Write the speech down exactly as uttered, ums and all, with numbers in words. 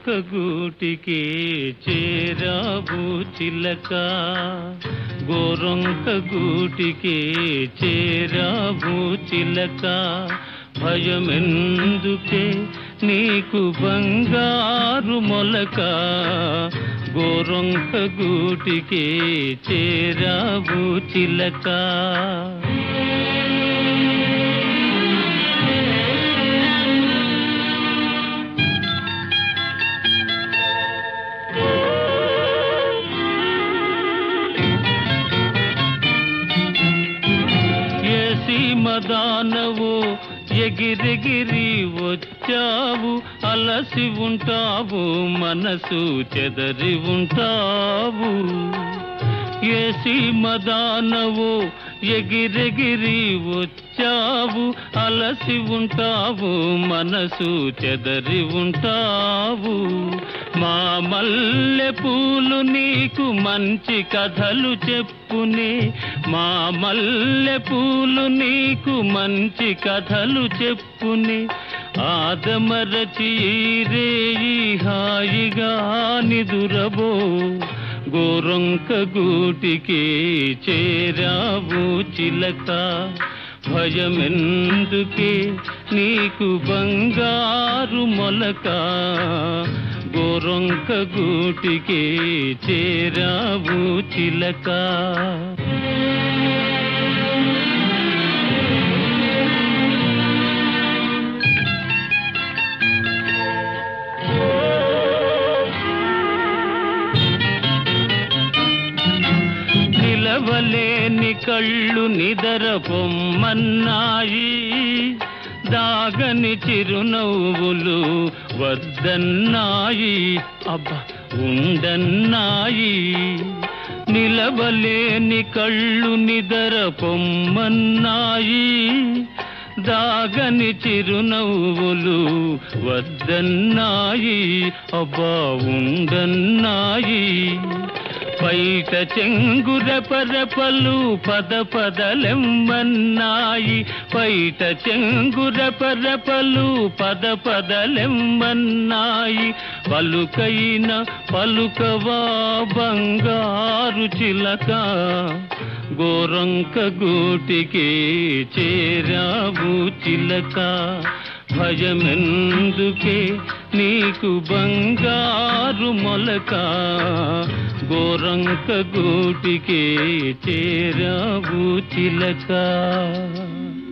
గూటికి చేరావు చిలక, గోరొంక గూటికి చేరావు చిలక. భయమెందుకే నీకు బంగారు మొలక, గోరొంక గూటికి చేరావు చిలక. మదానవు ఎగిరెగిరి వచ్చావు, అలసి ఉంటావు మనసు చెదరి ఉంటావు. ఏసి మదానవు ఎగిరెగిరి వచ్చావు, అలసి ఉంటావు మనసు చెదరి ఉంటావు. మా మల్లె పూలు నీకు మంచి కథలు చెప్పునే, మా మల్లె పూలు నీకు మంచి కథలు చెప్పునే. ఆదమరచి రేయి హాయిగా నిదురబో, గోరొంక గూటికి చేరావు చిలక. భయమెందుకే నీకు బంగారు మొలక, గోరొంక గూటికి చేరావు చిలక. నిలవలేని కళ్ళు నిదర పొమ్మన్నాయి, దాగని చిరునవ్వులు వద్దన్నాయి, అబ్బా ఉండన్నాయి. నిలవలేని కళ్ళు నిదర పొమ్మన్నాయి, దాగని చిరునవ్వులు వద్దన్నాయి, అబ్బా ఉండన్నాయి. బయట చెంగురపరపలు పద పదలెమ్మన్నాయి, బయట చెంగురపరపలు పద పదలెమ్మన్నాయి. పలుకైన పలుకవా బంగారు చిలక, గోరొంక గూటికి చేరావు చిలక. భయమెందుకే నీకు బంగారు మొలక, గోరొంక గూటికి చేరావు చిలక.